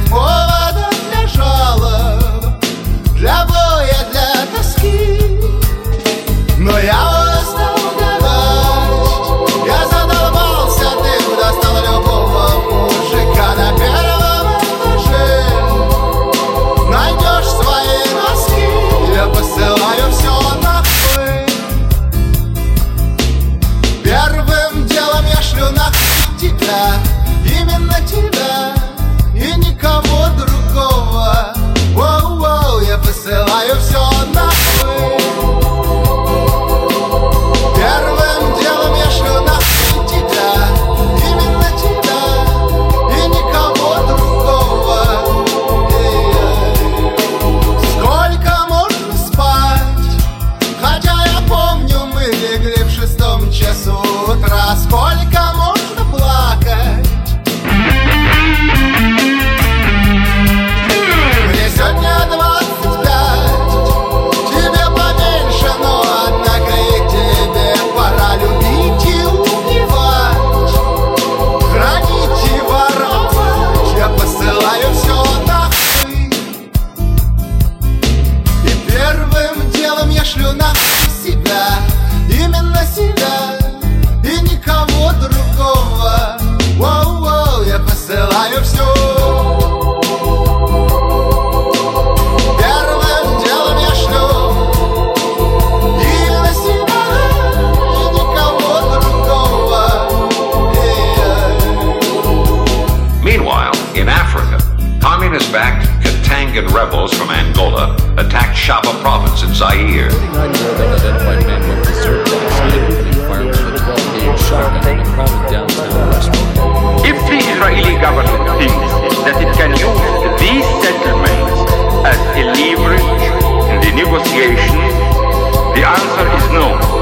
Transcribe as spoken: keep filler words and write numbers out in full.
повода для жалоб, для боя, для тоски. Но я устал гадать, я задолбался, ты достал любого мужика на первом этаже. Найдешь свои носки, я посылаю все нахуй. Первым делом я шлю нахуй тебя, именно тебя и никого другого. Воу-воу, я посылаю все нахуй. Первым делом я шлю нахуй тебя, именно тебя и никого другого. Сколько можно спать? Хотя я помню, мы легли в шестом часу утра. Сколько можно плакать? Мне сегодня двадцать пять, тебе поменьше, но однако и тебе пора любить и убивать, хранить и воровать. Я посылаю все нахуй. И первым делом я шлю нахуй себя, именно себя и никого другого. Воу-воу, я посылаю все. Первым делом я шлю именно себя и никого другого. Meanwhile, in Africa, communist-backed Katangan rebels from Angola attacked Shaba province in Zaire. thirty-nine-year-old unidentified man went berserk last night, opening fire with a twelve-gauge shotgun in a crowded downtown restaurant. If the Israeli government thinks that it can use these settlements as a leverage in the negotiations, the answer is no.